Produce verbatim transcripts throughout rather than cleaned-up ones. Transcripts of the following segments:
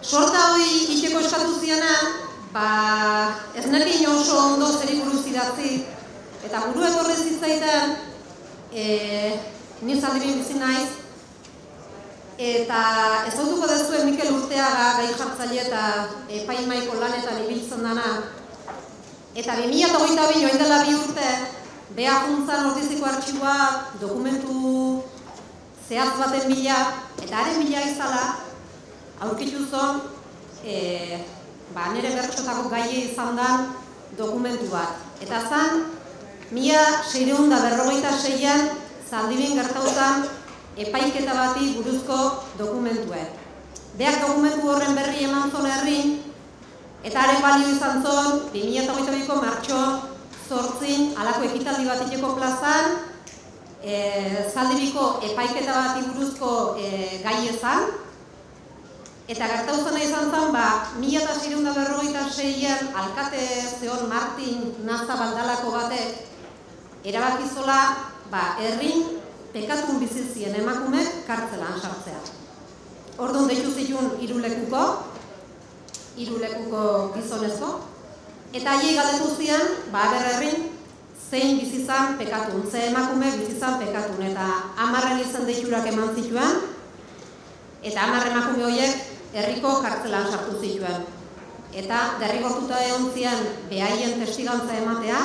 Sorta hori iteko eskatu zianean, ba, ez nekin oso ondo zeri buruz idatzi, eta buru etorri zitzaiten, e, ni Zaldibin bizi naiz, eta ezagutuko dezuen Mikel Urteaga, gai jartzaile eta epaimahaiko lanetan ibiltzen dana, eta bi mila hogeita bi orain dela bi urte, Bea Juntzan Ordiziko Artxiboa dokumentu zehaz baten bila, eta haren bila izala, aurkitu zon, e, ba, nire bertxotako gaie izan den dokumentu bat. Eta zan, mila seiehun eta berrogeita seian Zaldibin gertautan epaiketa bati buruzko dokumentue. Beak dokumentu horren berri eman zon herrin, eta haren balio izan zon, bi mila hogeita biko martxoan zortzin, halako ekitaldi bat iteko plazan, e, Zaldibiko epaiketa bati buruzko e, gai ezan, eta gertauzena izan zen, ba, mila seiehun eta berrogeita seian alkate zeon Martin Naza Baldalako batek erabakizola, ba, herrin pekatun bizizien emakumek kartzelan sartzea. Orduan deitu zituen hiru lekuko, hiru lekuko gizonezko, eta haiei galdetu zian, ba, herrin zein bizizan pekatun, ze emakume bizizan pekatun, eta hamarren izen deiturak eman zituen, eta hamar emakume horiek herriko kartzelan sartu zituen. Eta derrigortuta egon zian behaien testigantza ematea,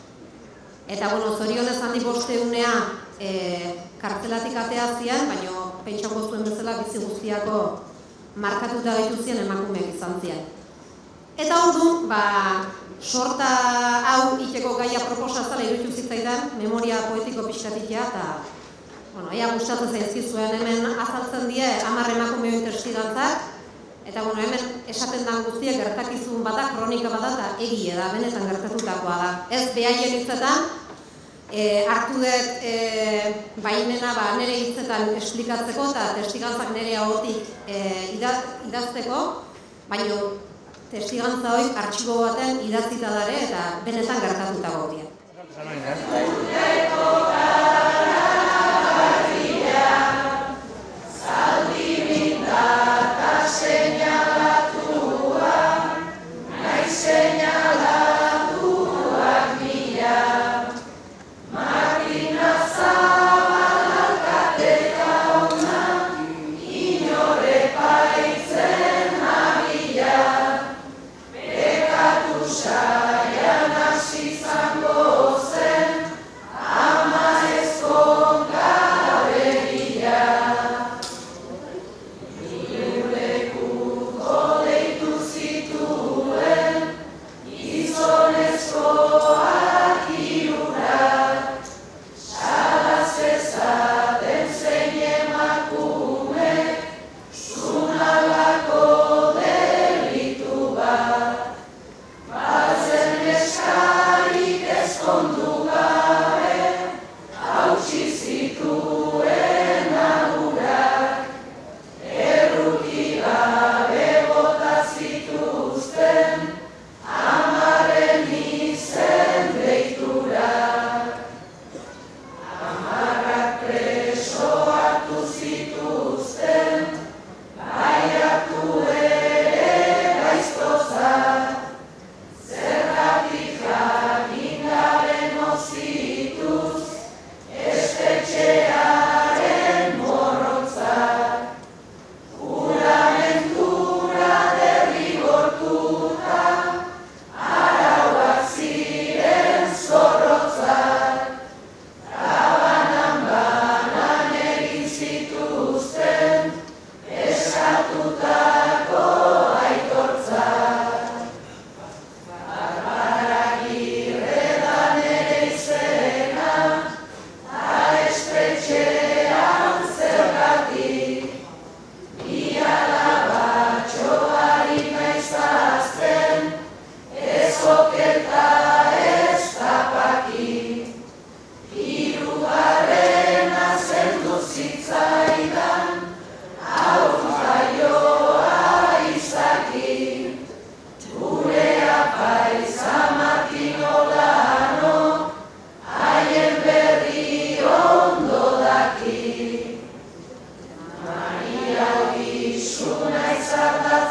eta bueno, zorionez handi bosteunea e, kartzelatik atea zian, baina pentsako zuen bezala bizi guztiako markatuta gaitu zian emakumeak izan zian. Eta orduan, ba, sorta hau iteko gaia proposazala iruditu zitzaidan, memoria poetiko pixkatikia, eta bueno, ea gustatzen zaizkizuen, hemen azaltzen die hamar emakumeoen testigantzak, eta bueno, hemen esaten den guztiak gertakizun bada, kronika bada, eta egia da, benetan gertatutakoa da. Ez behaien hitzetan, e, hartu dut e, baimena ba, nire hitzetan esplikatzeko, eta testigantzak nire ahotik e, idazteko, baina testigantza hori artxibo baten idatzita dare, eta benetan gertatutakoa dira. Saya nasi sanggo sen, ama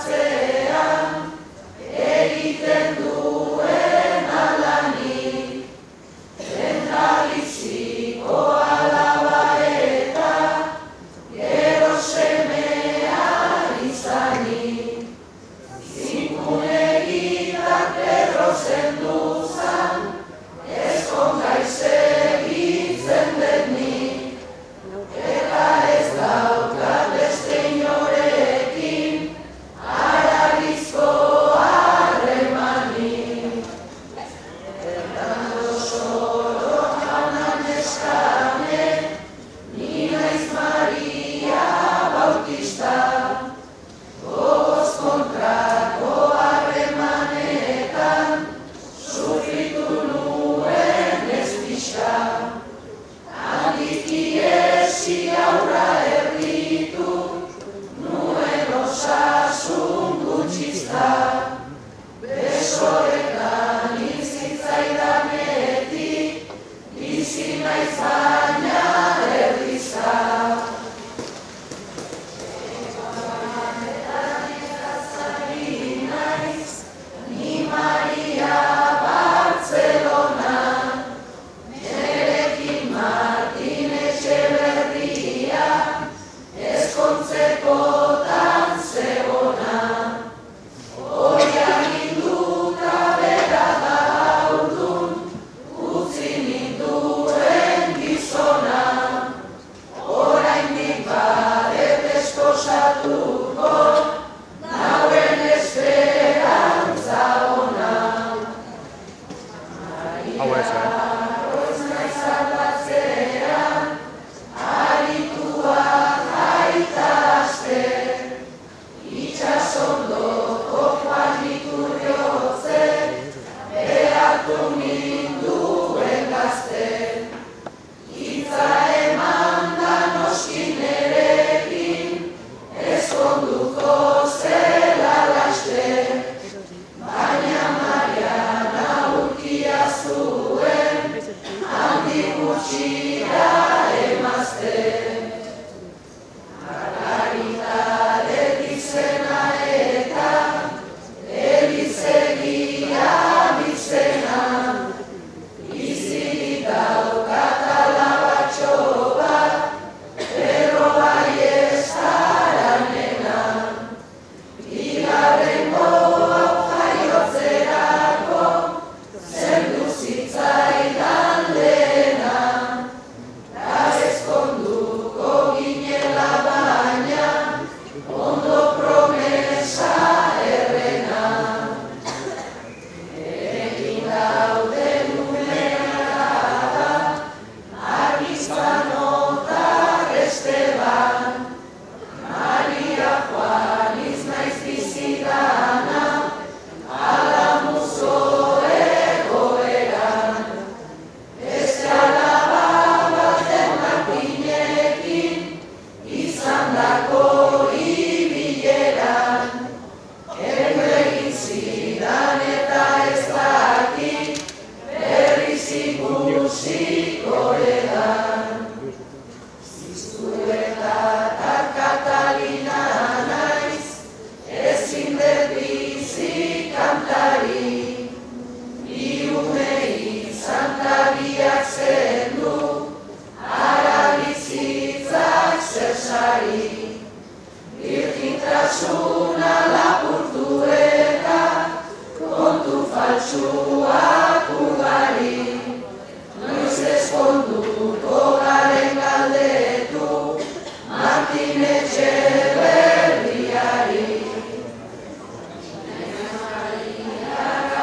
Maria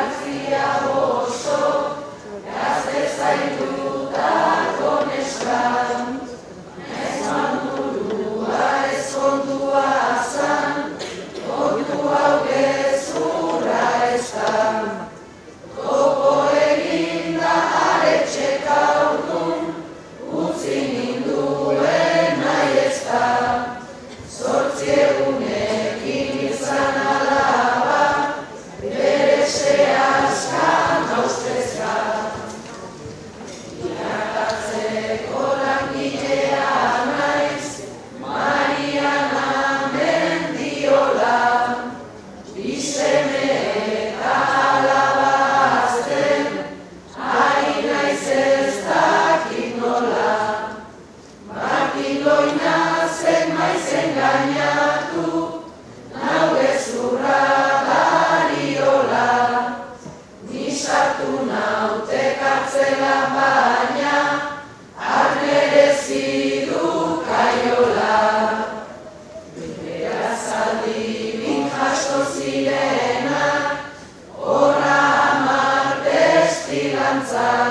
Zara.